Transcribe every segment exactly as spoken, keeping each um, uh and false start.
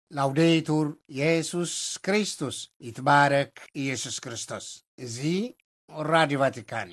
ላውዴቱር ኢየሱስ ክርስቶስ ይትባረክ ኢየሱስ ክርስቶስ እዚ ራዲዮ ቫቲካን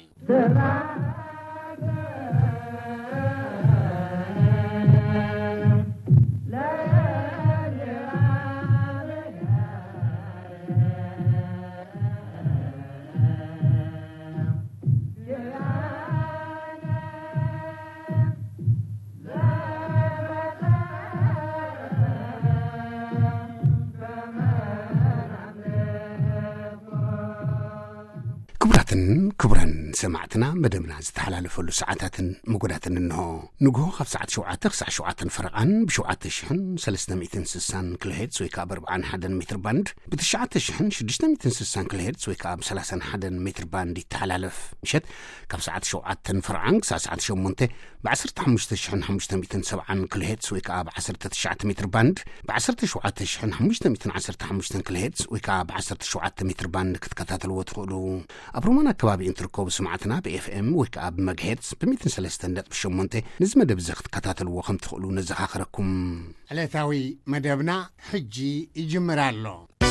ክቡራትን ክቡራን ሰማዕትና መደብና ዝተሓላለፈሉ ሰዓታትን መጎዳትን እንሆ ንግሆ ካብ ሰዓት ሸውዓተ ክሳዕ ሸውዓተ ፈረቓን ብሸውዓተ ሽሕን ሰለስተ ሚእትን ስሳን ኪሎሄርትዝ ወይ ከዓ ብኣርባዓን ሓደን ሜትር ባንድ ብትሽዓተ ሽሕን ሽዱሽተ ሚእትን ስሳን ኪሎሄርትዝ ወይ ከዓ ብሰላሳን ሓደን ሜትር ባንድ ይተሓላለፍ ምሸት ካብ ሰዓት ሸውዓተ ፈረቓን ክሳዕ ሰዓት ሸሞንተ ብዓሰርተ ሓሙሽተ ሽሕን ሓሙሽተ ሚእትን ሰብዓን ኪሎሄርትዝ ወይ ከዓ ብዓሰርተ ትሽዓተ ሜትር ባንድ ብዓሰርተ ሸውዓተ ሽሕን ሓሙሽተ ሚእትን ዓሰርተ ሓሙሽተ ኪሎሄርትዝ ወይ ከዓ ብዓሰርተ ሸውዓተ ሜትር ባንድ ክትከታተልዎ ትኽእሉ ኣብ ሮማን ኣከባቢ እንትርከቡ ሰማዕትና ብኤፍኤም ወይ ከዓ ብመግሄርትዝ ብሚእትን ሰለስተ ነጥቢ ሸሞንተ ነዚ መደብ እዚ ክትከታተልዎ ከም ትኽእሉ ነዘኻኽረኩም። ዕለታዊ መደብና ሕጂ ይጅምር ኣሎ።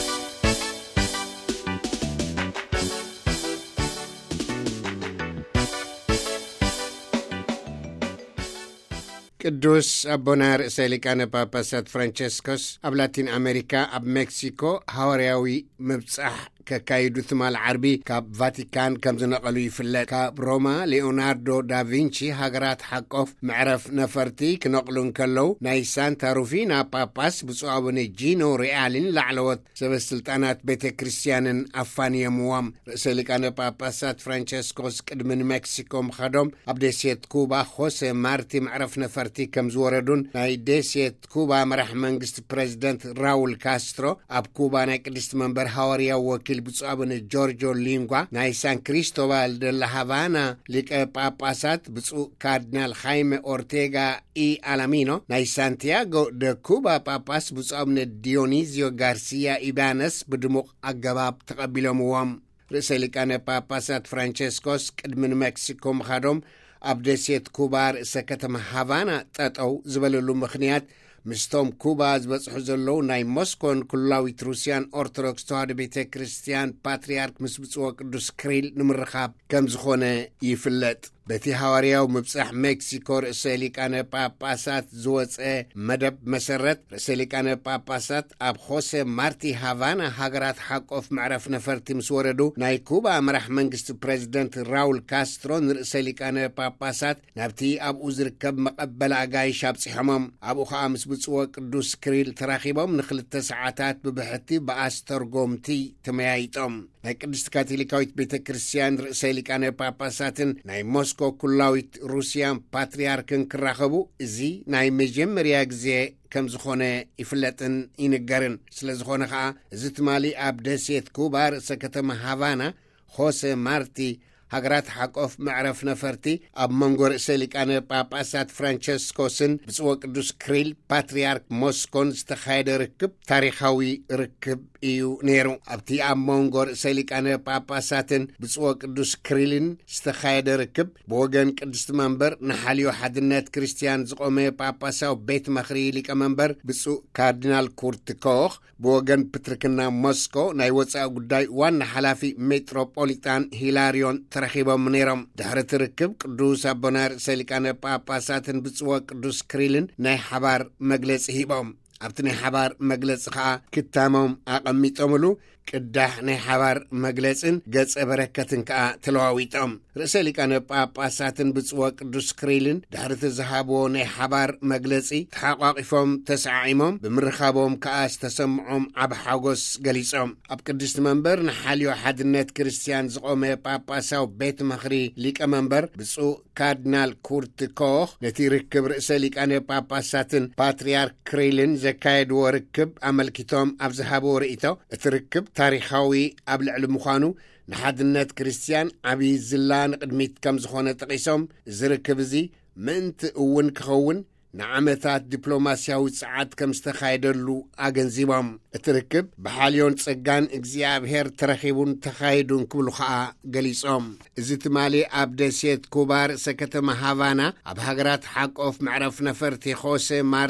ቅዱስ አቦና ርእሰ ሊቃነ ጳጳሳት ፍራንቸስኮስ ኣብ ላቲን አሜሪካ ኣብ ሜክሲኮ ሐዋርያዊ ምብጻሕ ከካይዱ ትማል ዓርቢ ካብ ቫቲካን ከም ዝነቐሉ ይፍለጥ። ካብ ሮማ ሊኦናርዶ ዳቪንቺ ሃገራት ሓቆፍ መዕረፍ ነፈርቲ ክነቕሉ እንከለው ናይ ሳንታ ሩፊና ጳጳስ ብፁዕ አቡነ ጂኖ ሪአልን ላዕለዎት ሰበስልጣናት ቤተ ክርስቲያንን ኣፋንየምዎም። ርእሰ ሊቃነ ጳጳሳት ፍራንቸስኮስ ቅድሚ ንሜክሲኮ ምኻዶም ኣብ ደሴት ኩባ ሆሴ ማርቲ መዕረፍ ነፈርቲ ከም ዝወረዱን ናይ ደሴት ኩባ መራሒ መንግስቲ ፕሬዚደንት ራውል ካስትሮ ኣብ ኩባ ናይ ቅድስቲ መንበር ሐዋርያዊ ወኪል ብፁዕ አቡነ ጆርጆ ሊንጓ ናይ ሳን ክሪስቶባል ደ ላ ሃቫና ሊቀ ጳጳሳት ብፁዕ ካርዲናል ሃይሜ ኦርቴጋ ኢ አላሚኖ ናይ ሳንቲያጎ ደ ኩባ ጳጳስ ብፁዕ አቡነ ዲዮኒዚዮ ጋርሲያ ኢባነስ ብድሙቕ ኣገባብ ተቐቢሎምዎም። ርእሰ ሊቃነ ጳጳሳት ፍራንቸስኮስ ቅድሚ ንሜክሲኮ ምኻዶም ኣብ ደሴት ኩባ ርእሰ ከተማ ሃቫና ጠጠው ዝበለሉ ምኽንያት ምስቶም ኩባ ዝበጽሑ ዘለዉ ናይ ሞስኮን ኩላዊት ሩስያን ኦርቶዶክስ ተዋህዶ ቤተ ክርስቲያን ፓትርያርክ ምስ ብጽዎ ቅዱስ ክሪል ንምርኻብ ከም ዝኾነ ይፍለጥ። በቲ ሐዋርያው ምብጻሕ ሜክሲኮ ርእሰ ሊቃነ ጳጳሳት ዝወፀ መደብ መሰረት ርእሰ ሊቃነ ጳጳሳት ኣብ ሆሴ ማርቲ ሃቫና ሃገራት ሓቆፍ መዕረፍ ነፈርቲ ምስ ወረዱ ናይ ኩባ መራሕ መንግስቲ ፕሬዚደንት ራውል ካስትሮ ንርእሰ ሊቃነ ጳጳሳት ናብቲ ኣብኡ ዝርከብ መቐበል ኣጋይሽ ኣብፂሖሞም። ኣብኡ ከዓ ምስ ብጽዎ ቅዱስ ክሪል ተራኺቦም ንክልተ ሰዓታት ብብሕቲ ብኣስተርጎምቲ ተመያይጦም። ናይ ቅድስቲ ካቶሊካዊት ቤተ ክርስቲያን ርእሰ ሊቃነ ጳጳሳትን ናይ ሞስኮ ኩላዊት ሩስያን ፓትርያርክን ክራኸቡ እዚ ናይ መጀመርያ ግዜ ከም ዝኾነ ይፍለጥን ይንገርን። ስለ ዝኾነ ከዓ እዚ ትማሊ ኣብ ደሴት ኩባ ርእሰ ከተማ ሃቫና ሆሴ ማርቲ ሃገራት ሓቆፍ መዕረፍ ነፈርቲ ኣብ መንጎ ርእሰ ሊቃነ ጳጳሳት ፍራንቸስኮስን ብጽዎ ቅዱስ ክሪል ፓትርያርክ ሞስኮን ዝተኻየደ ርክብ ታሪኻዊ ርክብ እዩ ነይሩ። ኣብቲ ኣብ መንጎ ርእሰ ሊቃነ ጳጳሳትን ብጽዎ ቅዱስ ክሪልን ዝተኻየደ ርክብ ብወገን ቅድስቲ መንበር ንሓልዮ ሓድነት ክርስቲያን ዝቆመ ጳጳሳዊ ቤት መኽሪ ሊቀመንበር ብፁዕ ካርዲናል ኩርት ኮኽ ብወገን ፕትርክና ሞስኮ ናይ ወፃኢ ጉዳይ ዋና ሓላፊ ሜትሮፖሊጣን ሂላሪዮን ተረኺቦም ነይሮም። ድሕሪ እቲ ርክብ ቅዱስ አቦና ርእሰ ሊቃነ ጳጳሳትን ብጽዎ ቅዱስ ክሪልን ናይ ሓባር መግለጺ ሂቦም። ኣብቲ ናይ ሓባር መግለጺ ከዓ ክታሞም ኣቐሚጦምሉ ቅዳሕ ናይ ሓባር መግለጽን ገጸ በረከትን ከዓ ተለዋዊጦም። ርእሰ ሊቃነ ጳጳሳትን ብጽዎ ቅዱስ ክሪልን ድሕሪ እቲ ዝሃብዎ ናይ ሓባር መግለጺ ተሓቋቒፎም ተሰዓዒሞም ብምርኻቦም ከዓ ዝተሰምዖም ዓብ ሓጎስ ገሊጾም። ኣብ ቅድስቲ መንበር ንሓልዮ ሓድነት ክርስቲያን ዝቆመ ጳጳሳዊ ቤት መኽሪ ሊቀመንበር ብፁዕ ካርዲናል ኩርት ኮኽ ነቲ ርክብ ርእሰ ሊቃነ ጳጳሳትን ፓትርያርክ ክሪልን ዘካየድዎ ርክብ ኣመልኪቶም ኣብ ዝሃብዎ ርእቶ እቲ ርክብ ታሪኻዊ ኣብ ልዕሊ ምዃኑ ንሓድነት ክርስቲያን ዓብዪ ዝላ ንቅድሚት ከም ዝኾነ ጠቒሶም እዚ ርክብ እዚ ምእንቲ እውን ክኸውን ንዓመታት ዲፕሎማስያዊ ጸዓት ከም ዝተኻየደሉ ኣገንዚቦም። እቲ ርክብ ብሓልዮን ጸጋን እግዚኣብሔር ተረኺቡን ተኻይዱን ክብሉ ከዓ ገሊጾም። እዚ ትማሊ ኣብ ደሴት ኩባ ርእሰ ከተማ ሃቫና ኣብ ሃገራት ሓቆፍ መዕረፍ ነፈርቲ ሆሴ ማርቲ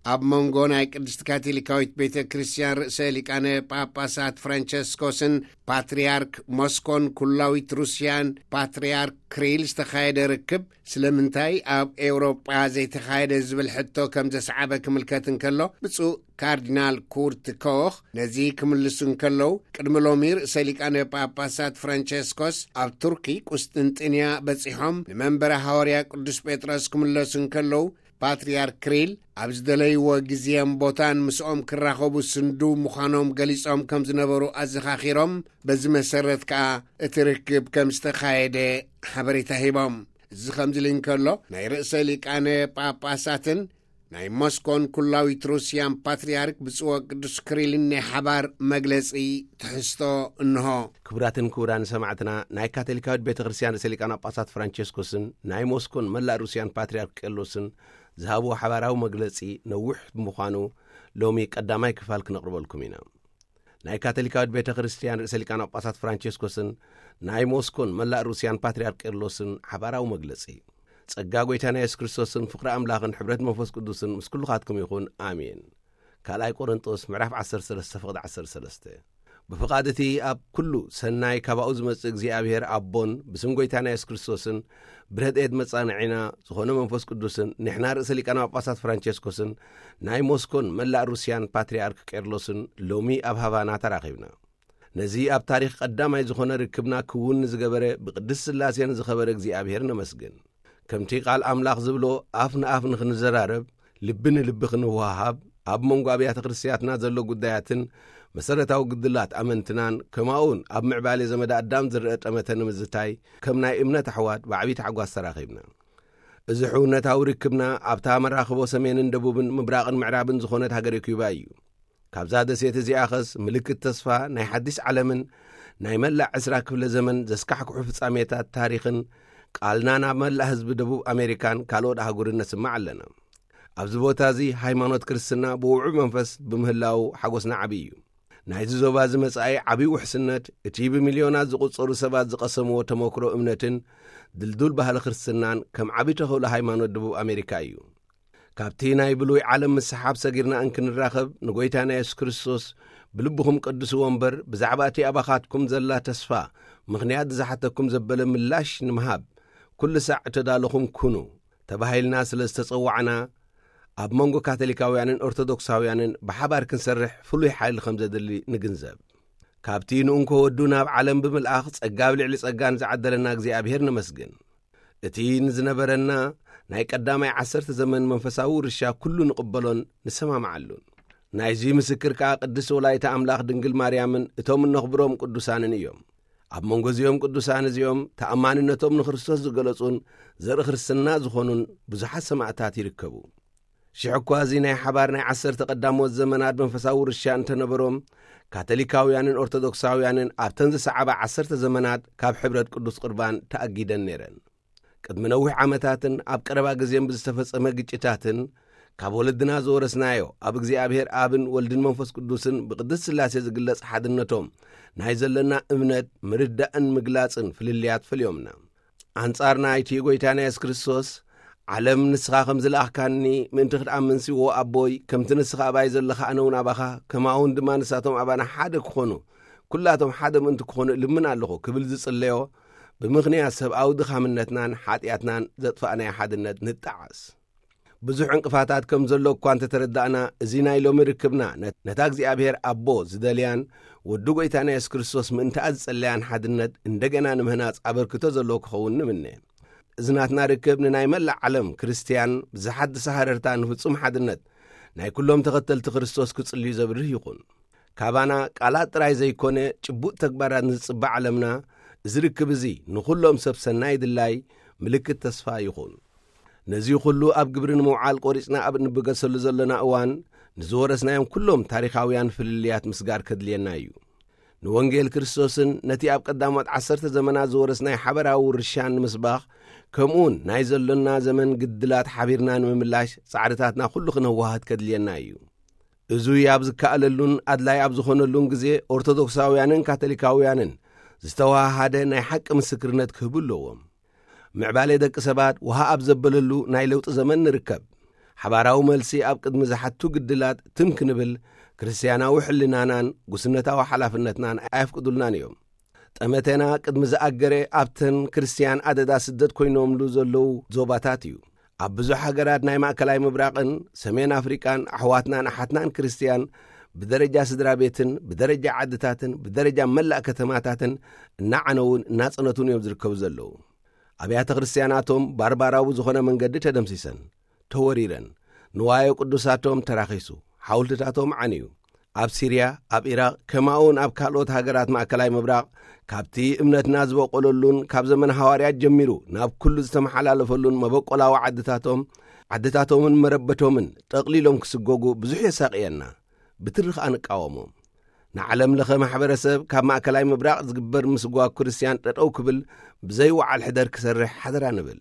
ኣብ መንጎ ናይ ቅድስት ካቶሊካዊት ቤተ ክርስቲያን ርእሰ ሊቃነ ጳጳሳት ፍራንቸስኮስን ፓትርያርክ ሞስኮን ኩላዊት ሩስያን ፓትርያርክ ክሪል ዝተኻየደ ርክብ ስለምንታይ ኣብ ኤውሮጳ ዘይተኻየደ ዝብል ሕቶ ከም ዘስዓበ ክምልከት እንከሎ ብፁዕ ካርዲናል ኩርት ኮኽ ነዚ ክምልሱ እንከለው ቅድሚ ሎሚ ርእሰ ሊቃነ ጳጳሳት ፍራንቸስኮስ ኣብ ቱርኪ ቁስጥንጥንያ በፂሖም ንመንበረ ሐዋርያ ቅዱስ ጴጥሮስ ክምለሱ እንከለው ፓትርያርክ ክሪል ኣብ ዝደለይዎ ግዜን ቦታን ምስኦም ክራኸቡ ስንዱ ምዃኖም ገሊጾም ከም ዝነበሩ ኣዘኻኺሮም በዚ መሰረት ከዓ እቲ ርክብ ከም ዝተኻየደ ሓበሬታ ሂቦም እዚ ከምዝብል እንከሎ ናይ ርእሰ ሊቃነ ጳጳሳትን ናይ ሞስኮን ኩላዊት ሩስያን ፓትርያርክ ብፁዕ ቅዱስ ክሪልን ናይ ሓባር መግለጺ ትሕዝቶ እንሆ። ክቡራትን ክቡራን ሰማዕትና ናይ ካቶሊካዊት ቤተ ክርስቲያን ርእሰ ሊቃነ ጳጳሳት ፍራንቸስኮስን ናይ ሞስኮን መላእ ሩስያን ፓትርያርክ ቄርሎስን ዝሃብዎ ሓባራዊ መግለጺ ነዊሕ ምዃኑ ሎሚ ቀዳማይ ክፋል ክነቕርበልኩም ኢና። ናይ ካቶሊካዊት ቤተ ክርስቲያን ርእሰ ሊቃነ ጳጳሳት ፍራንቸስኮስን ናይ ሞስኮን መላእ ሩስያን ፓትርያርክ ቄርሎስን ሓባራዊ መግለጺ ጸጋ ጐይታና ኢየሱስ ክርስቶስን ፍቕሪ ኣምላኽን ሕብረት መንፈስ ቅዱስን ምስ ኩልኻትኩም ይኹን ኣሜን። ካልኣይ ቆሮንጦስ ምዕራፍ ዓሰርተ ሰለስተ ፍቕዲ ዓሰርተ ሰለስተ ብፍቓድ እቲ ኣብ ኩሉ ሰናይ ካብኡ ዝመጽእ እግዚኣብሔር ኣቦን ብስም ጐይታና ኢየሱስ ክርስቶስን ብረድኤት መጻንዒና ዝኾነ መንፈስ ቅዱስን ንሕና ርእሰ ሊቃነ ጳጳሳት ፍራንቸስኮስን ናይ ሞስኮን መላእ ሩስያን ፓትርያርክ ቄርሎስን ሎሚ ኣብ ሃቫና ተራኺብና። ነዚ ኣብ ታሪኽ ቀዳማይ ዝኾነ ርክብና ክውን ዝገበረ ብቅድስ ሥላሴን ዝኸበረ እግዚኣብሔር ነመስግን። ከምቲ ቃል ኣምላኽ ዝብሎ ኣፍ ንኣፍ ንኽንዘራረብ ልቢ ንልቢ ክንወሃሃብ ኣብ መንጎ ኣብያተ ክርስቲያትና ዘሎ ጉዳያትን መሰረታዊ ግድላት ኣመንትናን ከማውን ኣብ ምዕባለ ዘመዳ ኣዳም ዝርአ ጠመተ ንምዝታይ ከም ናይ እምነት ኣሕዋት ብዓብዪ ተሓጓስ ተራኺብና። እዚ ሕውነታዊ ርክብና ኣብታ መራኽቦ ሰሜንን ደቡብን ምብራቕን ምዕራብን ዝኾነት ሃገረ ኩባ እዩ። ካብዛ ደሴት እዚኣ ኸስ ምልክት ተስፋ ናይ ሓድሽ ዓለምን ናይ መላእ ዕስራ ክፍለ ዘመን ዘስካሕክሑ ፍጻሜታት ታሪኽን ቃልና ናብ መላእ ህዝቢ ደቡብ ኣሜሪካን ካልኦት ኣህጉርን ነስማዕ ኣለና። ኣብዚ ቦታ እዚ ሃይማኖት ክርስትና ብውዑይ መንፈስ ብምህላው ሓጐስና ዓብዪ እዩ። ናይዚ ዞባ ዝመጻኢ ዓብዪ ውሕስነት እቲ ብሚልዮናት ዝቝጸሩ ሰባት ዝቐሰምዎ ተመክሮ እምነትን ድልዱል ባህሊ ክርስትናን ከም ዓብዪ ተኽእሎ ሃይማኖት ደቡብ ኣሜሪካ እዩ። ካብቲ ናይ ብሉይ ዓለም ምስሓብ ሰጊርና እንክንራኸብ ንጐይታና ኢየሱስ ክርስቶስ ብልብኹም ቅዱስዎ እምበር ብዛዕባ እቲ ኣባኻትኩም ዘላ ተስፋ ምኽንያት ዝሓተኩም ዘበለ ምላሽ ንምሃብ ኩሉ ሳዕ እተዳለኹም ኩኑ ተባሂልና ስለ ዝተጸዋዕና ኣብ መንጎ ካቶሊካውያንን ኦርቶዶክሳውያንን ብሓባር ክንሰርሕ ፍሉይ ሓይሊ ከም ዘድሊ ንግንዘብ። ካብቲ ንእንኮ ወዱ ናብ ዓለም ብምልኣኽ ጸጋ ብልዕሊ ጸጋን ዝዓደለና እግዚኣብሔር ነመስግን። እቲ ንዝነበረና ናይ ቀዳማይ ዓሰርተ ዘመን መንፈሳዊ ርሻ ኩሉ ንቕበሎን ንሰማምዓሉን። ናይዚ ምስክር ከዓ ቅድስቲ ወላዲተ ኣምላኽ ድንግል ማርያምን እቶም እነኽብሮም ቅዱሳንን እዮም። ኣብ መንጎ እዚኦም ቅዱሳን እዚኦም ተኣማንነቶም ንክርስቶስ ዝገለጹን ዘርኢ ክርስትና ዝኾኑን ብዙሓት ሰማዕታት ይርከቡ። ሽዑ እኳ እዚ ናይ ሓባር ናይ ዓሰርተ ቀዳሞት ዘመናት መንፈሳዊ ርሻ እንተነበሮም ካቶሊካውያንን ኦርቶዶክሳውያንን ኣብተን ዝሰዓባ ዓሰርተ ዘመናት ካብ ሕብረት ቅዱስ ቁርባን ተኣጊደን ነይረን። ቅድሚ ነዊሕ ዓመታትን ኣብ ቀረባ ግዜን ብዝተፈጸመ ግጭታትን ካብ ወለድና ዝወረስናዮ ኣብ እግዚኣብሔር ኣብን ወልድን መንፈስ ቅዱስን ብቅድስ ሥላሴ ዝግለጽ ሓድነቶም ናይ ዘለና እምነት ምርዳእን ምግላጽን ፍልልያት ፈልዮምና። ኣንጻርና እቲ ጐይታና ኢየሱስ ክርስቶስ ዓለም ንስኻ ከም ዝለኣኽካኒ ምእንቲ ክትኣምንሲዎ ኣቦይ ከምቲ ንስኻ ኣባይ ዘለኻ ኣነ እውን ኣባኻ ከማውን ድማ ንሳቶም ኣባና ሓደ ክኾኑ ኩላቶም ሓደ ምእንቲ ክኾኑ ልምን ኣለኹ ክብል ዝጽለዮ ብምኽንያት ሰብኣዊ ድኻምነትናን ሓጢኣትናን ዘጥፋእናይ ሓድነት ንጣዓስ። ብዙሕ ዕንቅፋታት ከም ዘሎ እኳ እንተተረዳእና እዚ ናይ ሎሚ ርክብና ነታ እግዚኣብሔር ኣቦ ዝደልያን ወዱ ጐይታና ኢየሱስ ክርስቶስ ምእንተኣ ዝጸለያን ሓድነት እንደገና ንምህናጽ ኣበርክቶ ዘለዎ ክኸውን ንምነ። እዚ ናትና ርክብ ንናይ መላእ ዓለም ክርስቲያን ብዝሓድሰ ሃረርታ ንፍጹም ሓድነት ናይ ኩሎም ተኸተልቲ ክርስቶስ ክጽልዩ ዘብርህ ይኹን። ካባና ቃላት ጥራይ ዘይኮነ ጭቡጥ ተግባራት ንዝጽባዕ ዓለምና እዚ ርክብ እዚ ንኹሎም ሰብ ሰናይ ድላይ ምልክት ተስፋ ይኹን። ነዚ ኩሉ ኣብ ግብሪ ንምውዓል ቆሪጽና ኣብ እንብገሰሉ ዘለና እዋን ንዝወረስናዮም ኩሎም ታሪኻውያን ፍልልያት ምስጋር ከድልየና እዩ። ንወንጌል ክርስቶስን ነቲ ኣብ ቀዳሞት ዓሰርተ ዘመናት ዝወረስናይ ሓበራዊ ርሻን ንምስባኽ ከምኡውን ናይ ዘሎና ዘመን ግድላት ሓቢርና ንምምላሽ ጻዕርታትና ኩሉ ክንህወሃት ከድልየና እዩ። እዙይ ኣብ ዝከኣለሉን ኣድላይ ኣብ ዝኾነሉን ግዜ ኦርቶዶክሳውያንን ካቶሊካውያንን ዝተዋሃደ ናይ ሓቂ ምስክርነት ክህቡ ኣለዎም። ምዕባለ ደቂ ሰባት ውሃ ኣብ ዘበለሉ ናይ ለውጢ ዘመን ንርከብ። ሓባራዊ መልሲ ኣብ ቅድሚ ዝሓቱ ግድላት ትምክንብል ክርስቲያናዊ ሕልናናን ጉስነታዊ ሓላፍነትናን ኣይፍቅዱልናን እዮም። ጠመቴና ቅድሚ ዝኣገረ ኣብተን ክርስቲያን ኣደዳ ስደት ኮይኖምሉ ዘለዉ ዞባታት እዩ። ኣብ ብዙሕ ሃገራት ናይ ማእከላይ ምብራቕን ሰሜን ኣፍሪቃን ኣሕዋትናን ኣሓትናን ክርስቲያን ብደረጃ ስድራ ቤትን ብደረጃ ዓድታትን ብደረጃ መላእ ከተማታትን እናዓነውን እናጸነቱን እዮም ዝርከቡ ዘለዉ። ኣብያተ ክርስቲያናቶም ባርባራዊ ዝኾነ መንገዲ ተደምሲሰን ተወሪረን፣ ንዋዮ ቅዱሳቶም ተራኺሱ፣ ሓውልትታቶም ዓንዩ። ኣብ ሲርያ፣ ኣብ ኢራቅ ከማውን ኣብ ካልኦት ሃገራት ማእከላይ ምብራቕ ካብቲ እምነትና ዝበቆለሉን ካብ ዘመን ሐዋርያት ጀሚሩ ናብ ኩሉ ዝተመሓላለፈሉን መበቆላዊ ዓድታቶም ዓድታቶምን መረበቶምን ጠቕሊሎም ክስጎጉ ብዙሕ የሳቅየና ብትርኽ አንቃወሞም። ንዓለም ለኸ ማሕበረሰብ ካብ ማእከላይ ምብራቕ ዝግበር ምስጓግ ክርስቲያን ጠጠው ክብል ብዘይወዓል ሕደር ክሰርሕ ሓደራ ንብል።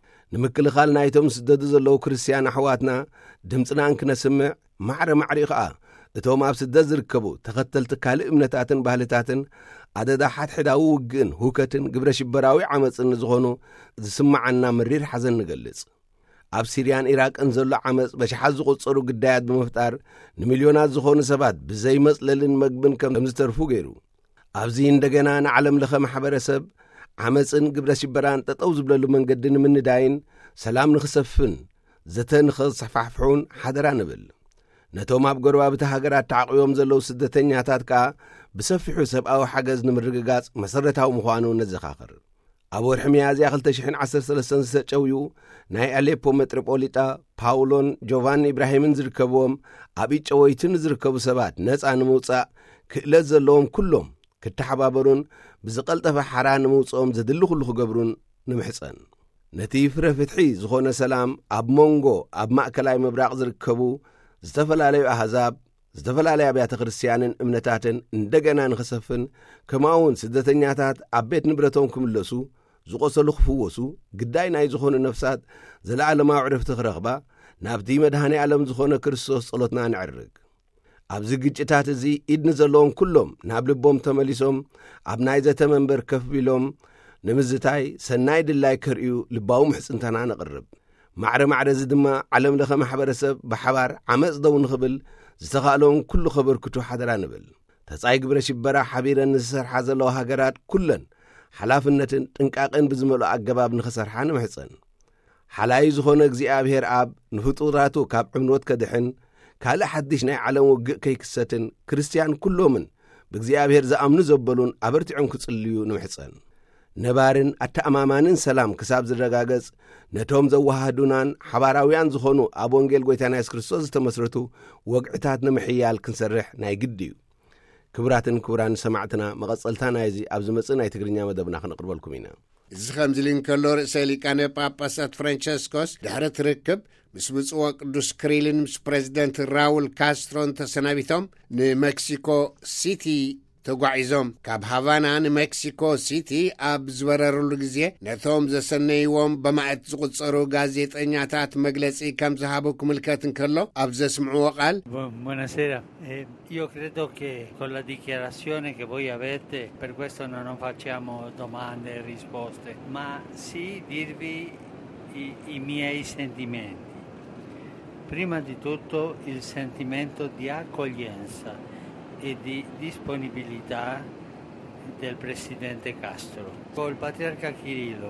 ንምክልኻል ናይቶም ስደዱ ዘለዉ ክርስቲያን ኣሕዋትና ድምፅና እንክነስምዕ ማዕረ ማዕሪ ኸዓ እቶም ኣብ ስደት ዝርከቡ ተኸተልቲ ካልእ እምነታትን ባህልታትን ኣደዳ ሓድሕዳዊ ውግእን ሁከትን ግብረ ሽበራዊ ዓመፅን ዝኾኑ ዝስማዓና ምሪር ሓዘን ንገልጽ። ኣብ ሲርያን ኢራቅን ዘሎ ዓመፅ በሽሓት ዝቝጸሩ ግዳያት ብምፍጣር ንሚልዮናት ዝኾኑ ሰባት ብዘይ መጽለልን መግብን ከም ዝተርፉ ገይሩ። ኣብዚ እንደገና ንዓለም ለኸ ማሕበረሰብ ዓመፅን ግብረ ሽበራን ጠጠው ዝብለሉ መንገዲ ንምንዳይን ሰላም ንኽሰፍን ዘተ ንኽሰፋሕፍሑን ሓደራ ንብል። ነቶም ኣብ ጎረባብቲ ሃገራት ተዓቂቦም ዘለዉ ስደተኛታት ከዓ ብሰፊሑ ሰብኣዊ ሓገዝ ንምርግጋጽ መሰረታዊ ምዃኑ ነዘኻኽር። ኣብ ወርሒ ሚያዝያ ክልተ ሽሕ ዓሰርተ ሰለስተ ዝተጨውዩ ናይ ኣሌፖ ሜትሮፖሊጣ ፓውሎን ጆቫኒ ኢብራሂምን ዝርከብዎም ኣብ ጨወይትን ዝርከቡ ሰባት ነፃ ንምውፃእ ክእለት ዘለዎም ኩሎም ክተሓባበሩን ብዝቐልጠፈ ሓራ ንምውፅኦም ዘድሊ ኩሉ ክገብሩን ንምሕፀን። ነቲ ፍረ ፍትሒ ዝኾነ ሰላም ኣብ መንጎ ኣብ ማእከላይ ምብራቕ ዝርከቡ ዝተፈላለዩ ኣሕዛብ ዝተፈላለዩ ኣብያተ ክርስቲያንን እምነታትን እንደገና ንኽሰፍን ከማውን ስደተኛታት ኣብ ቤት ንብረቶም ክምለሱ ዝቆሰሉ ክፍወሱ ግዳይ ናይ ዝኾኑ ነፍሳት ዘለዓለማዊ ዕረፍቲ ክረኽባ ናብቲ መድሃኒ ዓለም ዝኾነ ክርስቶስ ጸሎትና ንዕርግ። ኣብዚ ግጭታት እዚ ኢድኒ ዘለዎም ኩሎም ናብ ልቦም ተመሊሶም ኣብ ናይ ዘተ መንበር ከፍ ኢሎም ንምዝታይ ሰናይ ድላይ ከርእዩ ልባዊ ምሕፅንተና ነቕርብ። ማዕረ ማዕረ እዚ ድማ ዓለም ለኸ ማሕበረሰብ ብሓባር ዓመፅ ደው ንኽብል ዝተኻእሎም ኩሉ ኸበርክቱ ሓደራ ንብል። ተጻይ ግብረ ሽበራ ሓቢረን ንዝሰርሓ ዘለዋ ሃገራት ኩለን ሓላፍነትን ጥንቃቕን ብዝመልኦ ኣገባብ ንኽሰርሓ ንምሕፀን። ሓላይ ዝኾነ እግዚኣብሔር ኣብ ንፍጡራቱ ካብ ዕምኖት ከድሕን ካልእ ሓድሽ ናይ ዓለም ውግእ ከይክሰትን ክርስቲያን ኩሎምን ብእግዚኣብሔር ዝኣምኑ ዘበሉን ኣበርቲዖም ክጽልዩ ንምሕፀን። ነባርን ኣተኣማማንን ሰላም ክሳብ ዝረጋገጽ ነቶም ዘዋሃዱናን ሓባራውያን ዝኾኑ ኣብ ወንጌል ጐይታና ኢየሱስ ክርስቶስ ዝተመስረቱ ወግዕታት ንምሕያል ክንሰርሕ ናይ ግድ እዩ። ክብራትን ክቡራን ሰማዕትና መቐጸልታ ናይዚ ኣብ ዝመጽእ ናይ ትግርኛ መደብና ክንቕርበልኩም ኢና። እዚ ከምዚ ኢሉ እንከሎ ርእሰ ሊቃነ ጳጳሳት ፍራንቸስኮስ ድሕሪ ትርክብ ምስ ብጽዋ ቅዱስ ክሪልን ምስ ፕሬዚደንት ራውል ካስትሮን ተሰናቢቶም ንሜክሲኮ ሲቲ ተጓዒዞም ካብ ሃቫና ንሜክሲኮ ሲቲ ኣብ ዝበረሩሉ ግዜ ነቶም ዘሰነይዎም በማዕት ዝቝጸሩ ጋዜጠኛታት መግለጺ ከም ዝሃቡ ክምልከት እንከሎ ኣብ ዘስምዕዎ ቃል Buonasera, eh, io credo che con la dichiarazione che voi avete, per questo non, non facciamo domande e risposte, ma sì dirvi i, i miei sentimenti. Prima di tutto il sentimento di accoglienza e di disponibilità del presidente Castro. Con il patriarca Kirillo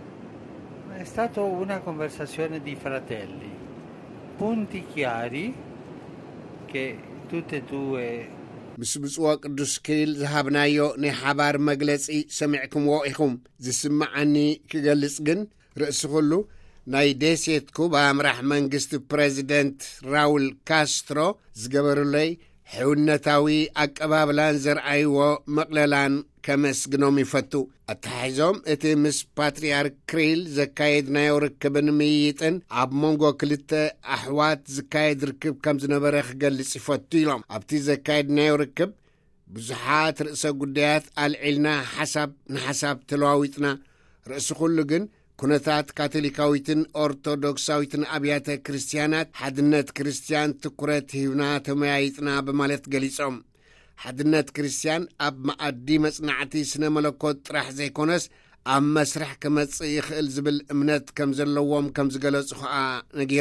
è stata una conversazione di fratelli, punti chiari che tutte e due ምስ ብጽዋ ቅዱስ ክሪል ዝሃብናዮ ናይ ሓባር መግለጺ ሰሚዕኩምዎ ኢኹም። ዝስማዓኒ ክገልጽ ግን ርእሲ ኩሉ ናይ ደሴት ኩባ ምራሕ መንግስቲ ፕሬዚደንት ራውል ካስትሮ ዝገበሩለይ ሕውነታዊ ኣቀባብላን ዘርኣይዎ መቕለላን ከመስግኖም ይፈቱ። ኣተሓሒዞም እቲ ምስ ፓትርያርክ ክሪል ዘካየድናዮ ርክብን ምይይጥን ኣብ መንጎ ክልተ ኣሕዋት ዝካየድ ርክብ ከም ዝነበረ ክገልጽ ይፈቱ ኢሎም። ኣብቲ ዘካየድናዮ ርክብ ብዙሓት ርእሰ ጉዳያት ኣልዒልና ሓሳብ ንሓሳብ ተለዋዊጥና። ርእሲ ኩሉ ግን ኩነታት ካቶሊካዊትን ኦርቶዶክሳዊትን ኣብያተ ክርስቲያናት ሓድነት ክርስቲያን ትኩረት ሂብና ተመያይጥና በማለት ገሊጾም። ሓድነት ክርስቲያን ኣብ ማኣዲ መጽናዕቲ ስነ መለኮት ጥራሕ ዘይኮነስ ኣብ መስርሕ ክመጽእ ይኽእል ዝብል እምነት ከም ዘለዎም ከም ዝገለጹ ኸዓ ነጊሮም።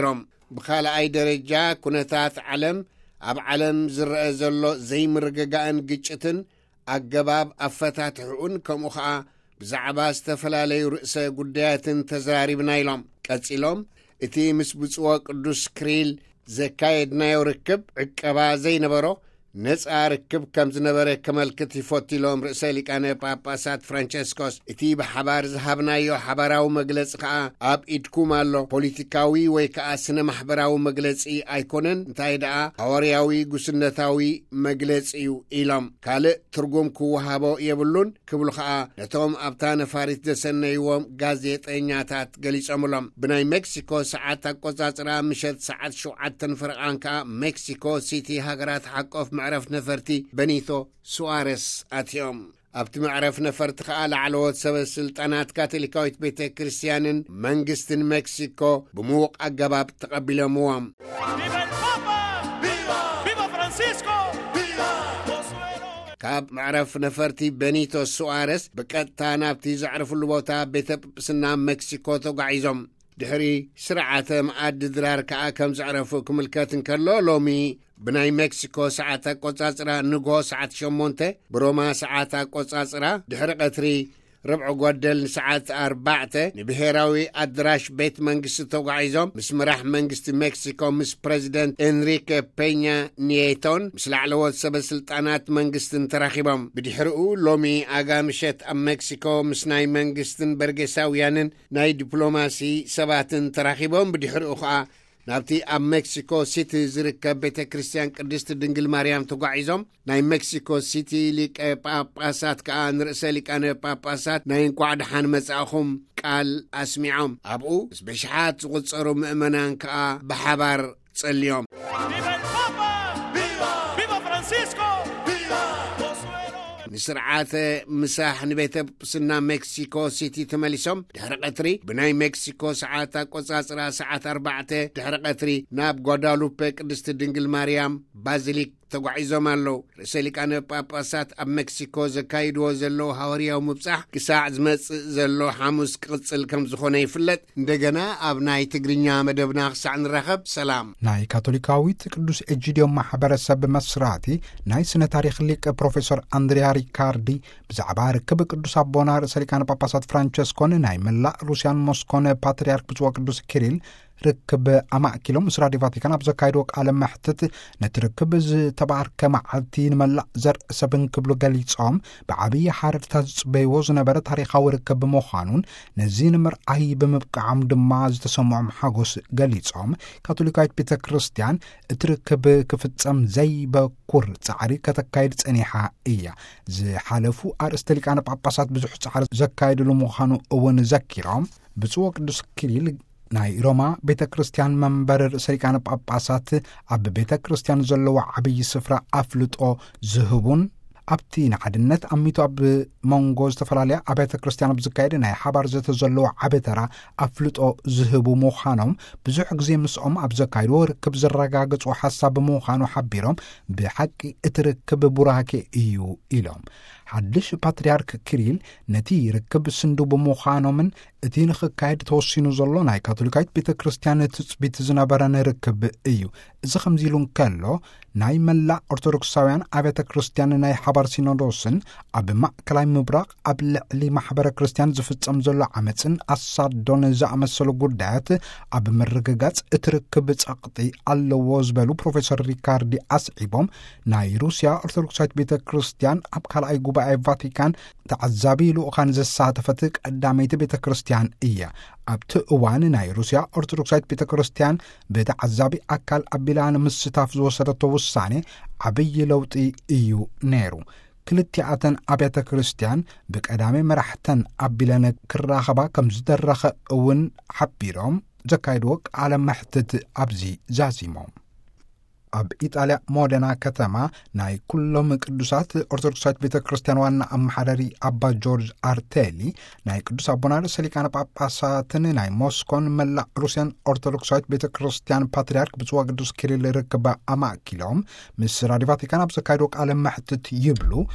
ብኻልኣይ ደረጃ ኩነታት ዓለም ኣብ ዓለም ዝረአ ዘሎ ዘይምርግጋእን ግጭትን ኣገባብ ኣፈታትሑን ከምኡ ኸዓ ብዛዕባ ዝተፈላለዩ ርእሰ ጉዳያትን ተዘራሪብና ኢሎም ቀጺሎም እቲ ምስ ብጽዎ ቅዱስ ክሪል ዘካየድናዮ ርክብ ዕቀባ ዘይነበሮ ነጻ ርክብ ከም ዝነበረ ከመልክት ይፈትሎም ርእሰ ሊቃነ ጳጳሳት ፍራንቸስኮስ እቲ ብሓባር ዝሃብናዮ ሓባራዊ መግለጺ ከዓ ኣብ ኢድኩም ኣሎ ፖለቲካዊ ወይ ከዓ ስነ ማሕበራዊ መግለጺ ኣይኮነን እንታይ ደኣ ሐዋርያዊ ጉስነታዊ መግለጺ እዩ ኢሎም ካልእ ትርጉም ክወሃቦ የብሉን ክብሉ ከዓ ነቶም ኣብታ ነፋሪት ዘሰነይዎም ጋዜጠኛታት ገሊጾምሎም ብናይ ሜክሲኮ ሰዓት ኣቆጻጽራ ምሸት ሰዓት ሸውዓተ ፍርቓን ከዓ ሜክሲኮ ሲቲ ሃገራት ሓቆፍ معرف نفرتي بنيتو سواريس أتيوم أبت معرف نفرت خال على سب السلطنات كاثوليكويت بيت كريستيانن منجستن مكسيكو بموق أجباب تقبل موام كاب معرف نفرتي بنيتو سواريس بكتانا بتي زعرف اللبوتا بيت بسنا مكسيكو توقعيزم دحري سرعة معاد درار كا كم زعرفوكم الكاتن كلو لومي بناي مكسيكو ساعتا قصاصرا نغو ساعت شمونته بروما ساعتا قصاصرا دحر قتري ربع قدل ساعات أربعة نبهراوي أدراش بيت منجست توقعيزم مس مراح منجست مكسيكو مس بريزيدنت إنريكي بينيا نيتون مس العلوات سب السلطانات منجست تراخبهم بدحرقو لومي آقامشت أم مكسيكو مس ناي منجست برقساويانن ناي دبلوماسي سباتن تراخبهم بدحرقو خا نابتي أم مكسيكو سيتي زركة بيت كريستيان قدست دنجل مريم توقعيزم ناي مكسيكو سيتي ليك باباسات كأن رئيسة ليك أنا باباسات ناين قعد حان مساخم قال أسمعهم أبو بشحات غصروا مؤمنان كأ بحبر اليوم نسرعات مساح نبيت بسنا مكسيكو سيتي تماليسهم دحرقتري بناي مكسيكو ساعاتا قصاصرا ساعات أربعة دحرقتري ناب غودالوبي قدست دنجل مريم بازيليك ተጓዒዞም ኣለዉ ርእሰ ሊቃነ ጳጳሳት ኣብ ሜክሲኮ ዘካይድዎ ዘለዉ ሃዋርያዊ ምብጻሕ ክሳዕ ዝመጽእ ዘሎ ሐሙስ ክቕጽል ከም ዝኾነ ይፍለጥ እንደገና ኣብ ናይ ትግርኛ መደብና ክሳዕ ንረኸብ ሰላም ናይ ካቶሊካዊት ቅዱስ ኤጂዲዮም ማሕበረሰብ መስራቲ ናይ ስነ ታሪክ ሊቅ ፕሮፌሰር አንድሪያ ሪካርዲ ብዛዕባ ርክብ ቅዱስ ኣቦና ርእሰ ሊቃነ ጳጳሳት ፍራንቸስኮን ናይ መላእ ሩስያን ሞስኮን ፓትርያርክ ብጽዋ ቅዱስ ኪሪል ركب أماكلهم إسرائيل فاتيكان أبزا كايدو قال محتت نتركب تبارك معلتين ملأ زر سبن كبلو قليصهم بعبية حارة تزبيوز نبرة تاريخا وركب موخانون نزين مرأي بمبقى عمد ماز تسمعهم حاقوس قليصهم كاتوليكايت بيتا كريستيان تركب كفتسام زي بكور تعري كتاكايد تانيحا إيا زي حالفو أرستليك أنا باباسات بزحو تعري زكايد لموخانو أون زكيرهم بسوق دوس كريل ናይ ሮማ ቤተ ክርስቲያን መንበር ርእሰ ሊቃነ ጳጳሳት ኣብ ቤተ ክርስቲያን ዘለዎ ዓብይ ስፍራ ኣፍልጦ ዝህቡን ኣብቲ ንሓድነት ኣሚቱ ኣብ መንጎ ዝተፈላለያ ኣብያተ ክርስቲያን ብዝካየድ ናይ ሓባር ዘተ ዘለዎ ዓበተራ ኣፍልጦ ዝህቡ ምዃኖም ብዙሕ ግዜ ምስኦም ኣብ ዘካይድዎ ርክብ ዝረጋገፁ ሓሳብ ምዃኑ ሓቢሮም ብሓቂ እቲ ርክብ ቡራኬ እዩ ኢሎም ሓድሽ ፓትርያርክ ኪሪል ነቲ ርክብ ስንዱ ብምዃኖምን እቲ ንኽካየድ ተወሲኑ ዘሎ ናይ ካቶሊካዊት ቤተ ክርስቲያን ትጽቢት ዝነበረ ርክብ እዩ እዚ ከምዚ ኢሉ እንከሎ ናይ መላእ ኦርቶዶክሳውያን ኣብያተ ክርስቲያን ናይ ሓባር ሲኖዶስን ኣብ ማእከላይ ምብራቕ ኣብ ልዕሊ ማሕበረ ክርስቲያን ዝፍጸም ዘሎ ዓመፅን ኣሳዶን ዝኣመሰሉ ጉዳያት ኣብ ምርግጋጽ እቲ ርክብ ጸቕጢ ኣለዎ ዝበሉ ፕሮፌሰር ሪካርዲ ኣስዒቦም ናይ ሩስያ ኦርቶዶክሳዊት ቤተ ክርስቲያን ኣብ ካልኣይ ጉባኤ ቫቲካን ተዓዛቢ ልኡኻን ዘሳተፈት ቀዳመይቲ ቤተ ክርስቲያን እያ ኣብቲ እዋን ናይ ሩስያ ኦርቶዶክሳዊት ቤተ ክርስቲያን ብተዓዛቢ ኣካል ኣቢላን ምስታፍ ዝወሰደቶ ውሳኔ ዓብይ ለውጢ እዩ ነይሩ ክልቲኣተን ኣብያተ ክርስቲያን ብቀዳሜ መራሕተን ኣቢላን ክራኸባ ከም ዝደረኸ እውን ሓቢሮም ዘካይድዎ ቃለ መሕትት ኣብዚ ዛዚሞም ኣብ ኢጣልያ ሞደና ከተማ ናይ ኩሎም ቅዱሳት ኦርቶዶክሳዊት ቤተ ክርስቲያን ዋና ኣመሓዳሪ ኣባ ጆርጅ አርቴሊ ናይ ቅዱስ ኣቦና ርእሰ ሊቃነ ጳጳሳትን ናይ ሞስኮን መላእ ሩስያን ኦርቶዶክሳዊት ቤተ ክርስቲያን ፓትርያርክ ብጽዋ ቅዱስ ኪሪል ርክባ ኣማኪሎም ምስ ራድዮ ቫቲካን ኣብ ዘካይድዎ ቃለ መሕትት ይብሉ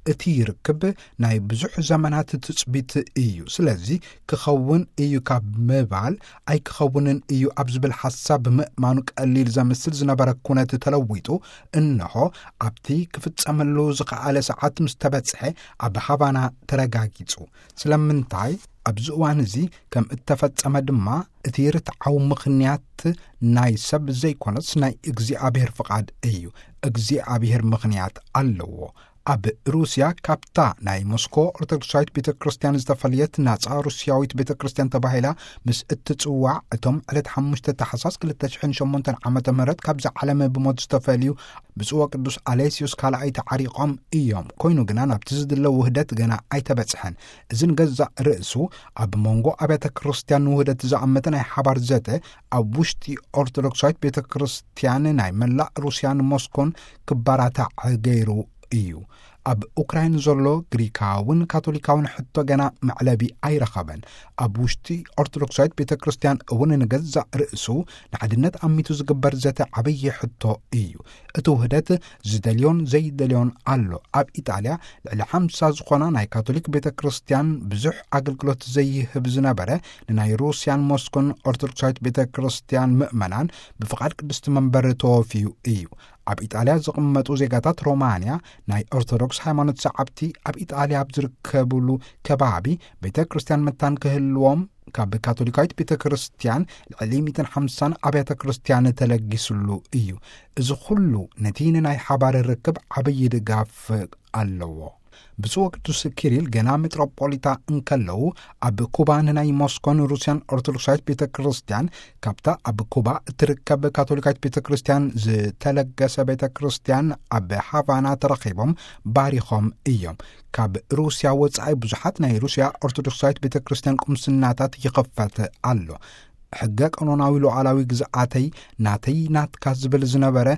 እቲ ይርክብ ናይ ብዙሕ ዘመናት ትጽቢት እዩ ስለዚ ክኸውን እዩ ካብ ምባል ኣይ ክኸውንን እዩ ኣብ ዝብል ሓሳብ ምእማኑ ቀሊል ዘምስል ዝነበረ ኩነት ተለዊጡ እንሆ ኣብቲ ክፍጸመሉ ዝኸኣለ ሰዓት ምስ ተበጽሐ ኣብ ሃቫና ተረጋጊጹ ስለምንታይ ኣብዚ እዋን እዚ ከም እተፈጸመ ድማ እቲ ርትዓዊ ምኽንያት ናይ ሰብ ዘይኮነስ ናይ እግዚኣብሔር ፍቓድ እዩ እግዚኣብሔር ምኽንያት ኣለዎ ኣብ ሩስያ ካፕታ ናይ ሞስኮ ኦርቶዶክሳዊት ቤተ ክርስቲያን ዝተፈልየት ናጻ ሩስያዊት ቤተ ክርስቲያን ተባሂላ ምስ እትጽዋዕ እቶም ዕለት ሓሙሽተ ታሕሳስ ክልተ ሽሕን ሸሞንተ ዓመተ ምህረት ካብዚ ዓለም ብሞት ዝተፈልዩ ብጽዋ ቅዱስ ኣሌስዮስ ካልኣይ ተዓሪቖም እዮም ኮይኑ ግና ናብቲ ዝድለው ውህደት ገና ኣይተበጽሐን እዝን ገዛእ ርእሱ ኣብ መንጎ ኣብያተ ክርስቲያን ውህደት ዝኣመተ ናይ ሓባር ዘተ ኣብ ውሽጢ ኦርቶዶክሳዊት ቤተ ክርስቲያን ናይ መላእ ሩስያን ሞስኮን ክባራታዕ ገይሩ እዩ ኣብ ኡክራይን ዘሎ ግሪካውን ካቶሊካውን ሕቶ ገና መዕለቢ ኣይረኸበን ኣብ ውሽጢ ኦርቶዶክሳዊት ቤተ ክርስቲያን እውን ንገዛእ ርእሱ ንዓድነት ኣሚቱ ዝግበር ዘተ ዓበይ ሕቶ እዩ እቲ ውህደት ዝደልዮን ዘይደልዮን ኣሎ ኣብ ኢጣልያ ልዕሊ ሓምሳ ዝኾና ናይ ካቶሊክ ቤተ ክርስቲያን ብዙሕ ኣገልግሎት ዘይህብ ዝነበረ ንናይ ሩስያን ሞስኮን ኦርቶዶክሳዊት ቤተ ክርስቲያን ምእመናን ብፍቓድ ቅድስቲ መንበር ተወፊዩ እዩ ኣብ ኢጣልያ ዝቕመጡ ዜጋታት ሮማንያ ናይ ኦርቶዶክስ ሃይማኖት ሰዓብቲ ኣብ ኢጣልያ ዝርከብሉ ከባቢ ቤተ ክርስቲያን መታን ክህልዎም ካብ ካቶሊካዊት ቤተ ክርስቲያን ልዕሊ መቶ ወሓምሳ ኣብያተ ክርስቲያን ተለጊስሉ እዩ እዚ ኩሉ ነቲ ናይ ሓባር ርክብ ዓብይ ድጋፍ ኣለዎ ብጽዋ ቅዱስ ኪሪል ገና ሜትሮፖሊታ እንከለው ኣብ ኩባ ናይ ሞስኮን ሩስያን ኦርቶዶክሳዊት ቤተ ክርስቲያን ካብታ ኣብ ኩባ እትርከብ ካቶሊካዊት ቤተ ክርስቲያን ዝተለገሰ ቤተ ክርስቲያን ኣብ ሃቫና ተረኺቦም ባሪኾም እዮም ካብ ሩስያ ወጻኢ ብዙሓት ናይ ሩስያ ኦርቶዶክሳዊት ቤተ ክርስቲያን ቁምስናታት ይኸፈት ኣሎ ሕገ ቀኖናዊ ሉዓላዊ ግዝኣተይ ናተይ ናትካ ዝብል ዝነበረ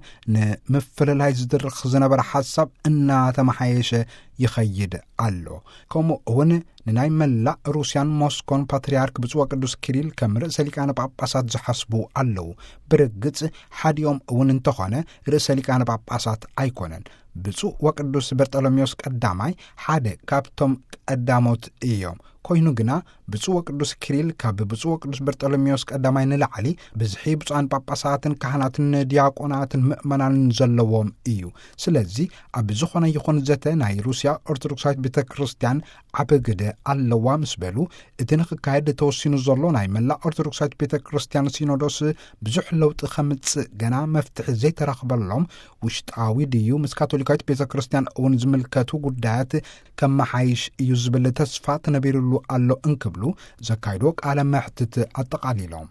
ንምፍልላይ ዝድርኽ ዝነበረ ሓሳብ እናተመሓየሸ ይኸይድ ኣሎ ከምኡ እውን ንናይ መላእ ሩስያን ሞስኮን ፓትርያርክ ብጽዋ ቅዱስ ኪሪል ከም ርእሰ ሊቃነ ጳጳሳት ዝሓስቡ ኣለዉ ብርግጽ ሓዲኦም እውን እንተኾነ ርእሰ ሊቃነ ጳጳሳት ኣይኮነን ብጽዋ ወቅዱስ በርጠሎሜዎስ ቀዳማይ ሓደ ካብቶም ቀዳሞት እዮም ኮይኑ ግና ብጽዋ ቅዱስ ኪሪል ካብ ብጽዋ ቅዱስ በርጠሎሜዎስ ቀዳማይ ንላዕሊ ብዝሒ ብፁዓን ጳጳሳትን ካህናትን ዲያቆናትን ምእመናንን ዘለዎም እዩ ስለዚ ኣብ ዝኾነ ይኹን ዘተ ናይ ሩስያ ኦርቶዶክሳዊት ቤተ ክርስቲያን ዓብ ግደ ኣለዋ ምስ በሉ እቲ ንክካየድ ተወሲኑ ዘሎ ናይ መላእ ኦርቶዶክሳዊት ቤተ ክርስቲያን ሲኖዶስ ብዙሕ ለውጢ ከምጽእ ገና መፍትሒ ዘይተረኽበሎም ውሽጣዊ ድዩ ምስ ካቶሊካዊት ቤተ ክርስቲያን እውን ዝምልከቱ ጉዳያት ከመሓይሽ እዩ ዝብል ተስፋ ተነቢሩሉ ኣሎ እንክብሉ ዘካይዶ ቃለ መሕትት ኣጠቃሊሎም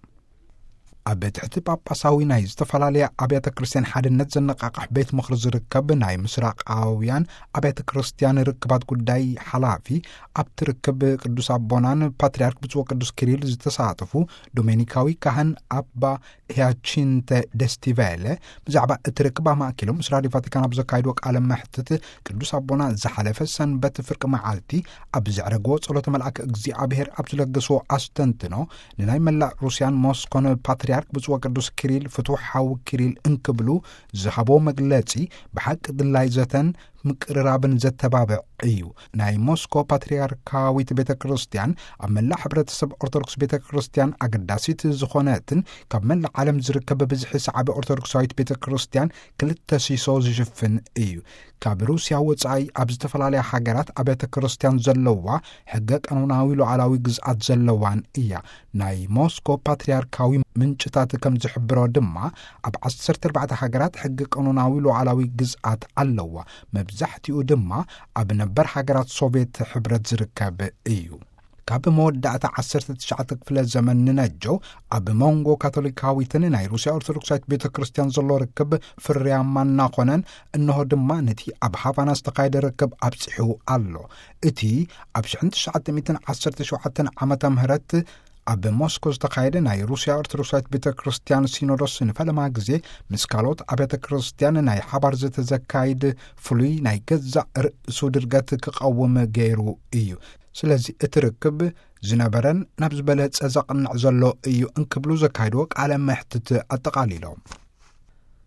ኣብ ትሕቲ ጳጳሳዊ ናይ ዝተፈላለየ ኣብያተ ክርስቲያን ሓድነት ዘነቃቃሕ ቤት ምኽሪ ዝርከብ ናይ ምስራቃውያን ኣብያተ ክርስቲያን ርክባት ጉዳይ ሓላፊ ኣብ ትርክብ ቅዱስ ኣቦናን ፓትርያርክ ብጽዋ ቅዱስ ኪሪል ዝተሳተፉ ዶሜኒካዊ ካህን ኣባ ሂያቺንተ ደስቲቬለ ብዛዕባ እትርክባ ማእኪሎም ምስ ራድዮ ቫቲካን ኣብ ዘካይዶ ቃለ መሕትት ቅዱስ ኣቦና ዝሓለፈ ሰንበት ፍርቂ መዓልቲ ኣብ ዘዕረግዎ ጸሎተ መልኣክ እግዚኣብሔር ኣብ ዝለገስዎ ኣስተንትኖ ንናይ መላእ ሩስያን ሞስኮን ፓትርያርክ ብጽዋ ቅዱስ ኪሪል ፍቱሓዊ ኪሪል እንክብሉ ዝሃቦ መግለጺ ብሓቂ ድላይ ዘተን ምቅርራብን ዘተባብዕ እዩ ናይ ሞስኮ ፓትርያርካዊት ቤተ ክርስቲያን ኣብ መላእ ሕብረተሰብ ኦርቶዶክስ ቤተ ክርስቲያን ኣገዳሲት ዝኾነትን ካብ መላእ ዓለም ዝርከብ ብዝሒ ሰዓቢ ኦርቶዶክሳዊት ቤተ ክርስቲያን ክልተ ሲሶ ዝሽፍን እዩ ካብ ሩስያ ወጻኢ ኣብ ዝተፈላለያ ሃገራት ኣብያተ ክርስቲያን ዘለዋ ሕገ ቀኖናዊ ሉዓላዊ ግዝኣት ዘለዋን እያ ናይ ሞስኮ ፓትርያርካዊ ምንጭታት ከም ዝሕብሮ ድማ ኣብ ዓሰርተ ኣርባዕተ ሃገራት ሕገ ቀኖናዊ ሉዓላዊ ግዝኣት ኣለዋ መብዛሕትኡ ድማ ኣብ ነበር ሃገራት ሶቪየት ሕብረት ዝርከብ እዩ ካብ መወዳእታ ዓሰርተ ትሽዓተ ክፍለ ዘመን ንነጆ ኣብ መንጎ ካቶሊካዊትን ናይ ሩስያ ኦርቶዶክሳዊት ቤተ ክርስቲያን ዘሎ ርክብ ፍርያማ እናኾነን እንሆ ድማ ነቲ ኣብ ሃቫና ዝተኻየደ ርክብ ኣብፅሑ ኣሎ እቲ ኣብ ሽሕን ትሽዓተ ዓሰርተ ሸውዓተ ዓመተ ምህረት ኣብ ሞስኮ ዝተኻየደ ናይ ሩስያ ኦርቶዶክሳዊት ቤተ ክርስቲያን ሲኖዶስ ንፈለማ ግዜ ምስ ካልኦት ኣብያተ ክርስቲያን ናይ ሓባር ዘተዘካይድ ፍሉይ ናይ ገዛእ ርእሱ ድርገት ክቐውም ገይሩ እዩ ስለዚ እቲ ርክብ ዝነበረን ናብ ዝበለጸ ዘቕንዕ ዘሎ እዩ እንክብሉ ዘካይዶ ቃለ መሕትት ኣጠቃሊሎም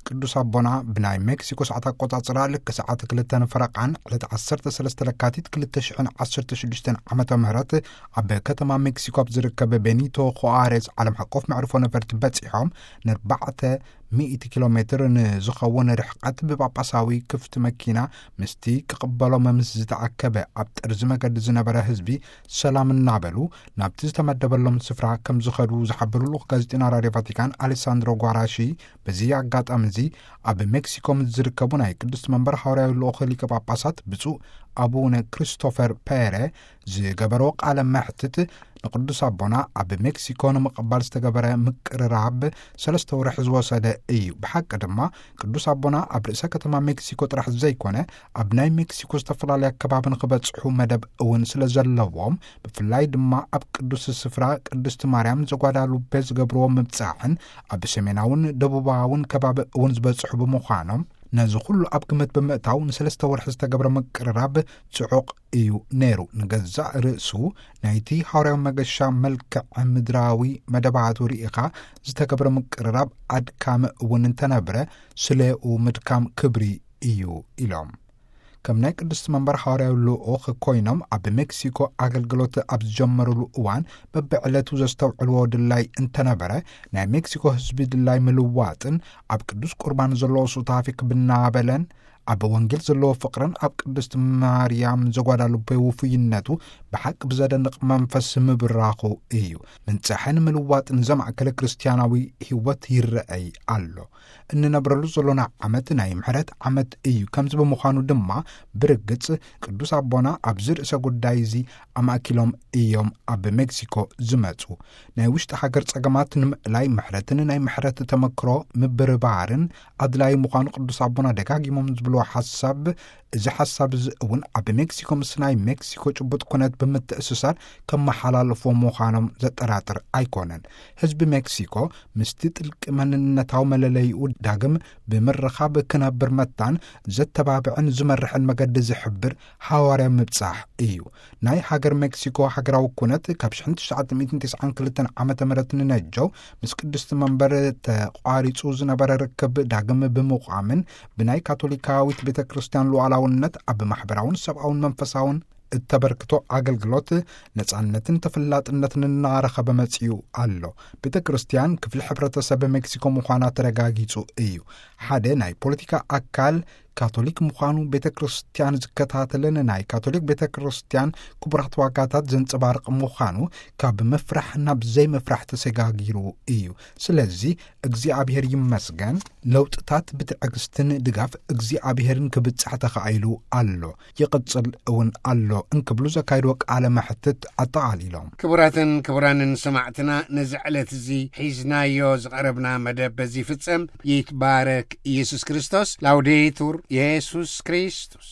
ቅዱስ አቦና ብናይ ሜክሲኮ ሰዓት አቆጣጽራ ልክ ሰዓት ክልተን ፈረቃን ዕለት ዓሰርተ ሰለስተ ለካቲት ክልተ ሽሕን ዓሰርተ ሽዱሽተ ዓመተ ምህረት ኣብ ከተማ ሜክሲኮ ኣብ ዝርከብ ቤኒቶ ኹዋሬዝ ዓለም ሓቆፍ መዕርፎ ነፈርቲ በፂሖም ንኣርባዕተ ሚእቲ ኪሎ ሜትር ንዝኸውን ርሕቀት ብጳጳሳዊ ክፍቲ መኪና ምስቲ ክቕበሎም ምስ ዝተኣከበ ኣብ ጠርዚ መገዲ ዝነበረ ህዝቢ ሰላም እናበሉ ናብቲ ዝተመደበሎም ስፍራ ከም ዝኸዱ ዝሓብሩ ልኡኽ ጋዜጤና ራድዮ ቫቲካን አሌሳንድሮ ጓራሺ በዚ ኣጋጣሚ እዚ ኣብ ሜክሲኮ ዝርከቡ ናይ ቅዱስ መንበር ሐዋርያዊ ልኡኽ ሊቀ ጳጳሳት ብፁዕ አቡነ ክሪስቶፈር ፔሬ ዝገበሮ ቃለ መሕትት ንቅዱስ አቦና ኣብ ሜክሲኮ ንምቕባል ዝተገበረ ምቅርራብ ሰለስተ ወርሒ ዝወሰደ እዩ። ብሓቂ ድማ ቅዱስ አቦና ኣብ ርእሰ ከተማ ሜክሲኮ ጥራሕ ዘይኮነ ኣብ ናይ ሜክሲኮ ዝተፈላለዩ ኣከባብን ክበጽሑ መደብ እውን ስለ ዘለዎም ብፍላይ ድማ ኣብ ቅዱስ ስፍራ ቅድስቲ ማርያም ዘጓዳሉ ቤት ዝገብርዎ ምብጻሕን ኣብ ሰሜናውን ደቡባውን ከባቢ እውን ዝበጽሑ ብምዃኖም ነዚ ኩሉ ኣብ ግምት ብምእታው ንሰለስተ ወርሒ ዝተገብረ ምቅርራብ ጽዑቕ እዩ ነይሩ። ንገዛእ ርእሱ ናይቲ ሐዋርያዊ መገሻ መልክዕ ምድራዊ መደባቱ ርኢኻ ዝተገብረ ምቅርራብ ኣድካሚ እውን እንተነበረ ስለኡ ምድካም ክብሪ እዩ ኢሎም ከም ናይ ቅዱስ መንበር ሐዋርያዊ ልኡኽ ኮይኖም ኣብ ሜክሲኮ ኣገልግሎት ኣብ ዝጀመሩሉ እዋን በብዕለቱ ዘስተውዕልዎ ድላይ እንተነበረ ናይ ሜክሲኮ ህዝቢ ድላይ ምልዋጥን ኣብ ቅዱስ ቁርባን ዘለዎ ሱታፊ ክብናበለን ኣብ ወንጌል ዘለዎ ፍቅርን ኣብ ቅድስት ማርያም ዘጓዳሉ በውፍይነቱ ብሓቂ ብዘደንቕ መንፈስ ምብራኹ እዩ። ምንጽሕን ምልዋጥን ዘማዕከለ ክርስቲያናዊ ህይወት ይረአይ ኣሎ። እንነብረሉ ዘሎና ዓመት ናይ ምሕረት ዓመት እዩ። ከምዚ ብምዃኑ ድማ ብርግጽ ቅዱስ አቦና ኣብ ዝርእሰ ጉዳይ እዚ ኣማኪሎም እዮም ኣብ ሜክሲኮ ዝመጹ። ናይ ውሽጢ ሃገር ጸገማት ንምዕላይ ምሕረትን ናይ ምሕረት ተመክሮ ምብርባርን ኣድላይ ምዃኑ ቅዱስ አቦና ደጋጊሞም ዝብልዎ ሓሳብ እዚ ሓሳብ እዚ እውን ኣብ ሜክሲኮ ምስ ናይ ሜክሲኮ ጭቡጥ ኩነት ብምትእስሳር ከመሓላልፎ ምዃኖም ዘጠራጥር ኣይኮነን። ህዝቢ ሜክሲኮ ምስቲ ጥልቂ መንነታዊ መለለይኡ ዳግም ብምርኻብ ክነብር መታን ዘተባብዕን ዝመርሕን መገዲ ዝሕብር ሐዋርያ ምብጻሕ እዩ። ናይ ሃገር ሜክሲኮ ሃገራዊ ኩነት ካብ ሽሕን ትሽዓተ ሚእትን ትስዓን ክልተን ዓመተ ምህረት ንነጀው ምስ ቅድስቲ መንበር ተቋሪጹ ዝነበረ ርክብ ዳግም ብምቋምን ብናይ ካቶሊካዊት ቤተ ክርስቲያን ሉዓላውነት ኣብ ማሕበራውን ሰብኣውን መንፈሳውን እተበርክቶ አገልግሎት ነጻነትን ተፈላጥነትን እናረኸበ መጽኡ ኣሎ። ቤተ ክርስቲያን ክፍል ሕብረተሰብ ሜክሲኮ ምዃና ተረጋጊጹ እዩ። ሓደ ናይ ፖለቲካ አካል ካቶሊክ ምዃኑ ቤተ ክርስቲያን ዝከታተልን ናይ ካቶሊክ ቤተ ክርስቲያን ክቡራት ዋጋታት ዘንጸባርቕ ምዃኑ ካብ መፍራሕ ናብ ዘይመፍራሕ ተሰጋጊሩ እዩ። ስለዚ እግዚአብሔር ይመስገን ለውጥታት ብትዕግስትን ድጋፍ እግዚአብሔርን ክብጽሕ ተኻኢሉ ኣሎ ይቕጽል እውን ኣሎ እንክብሉ ዘካይዶ ቃለ መሕትት ኣጠቓሊሎም። ክቡራትን ክቡራንን ሰማዕትና ነዚ ዕለት እዚ ሒዝናዮ ዝቐረብና መደብ በዚ ፍጸም ይትባረክ ኢየሱስ ክርስቶስ ላውዴቱር ኢየሱስ ክርስቶስ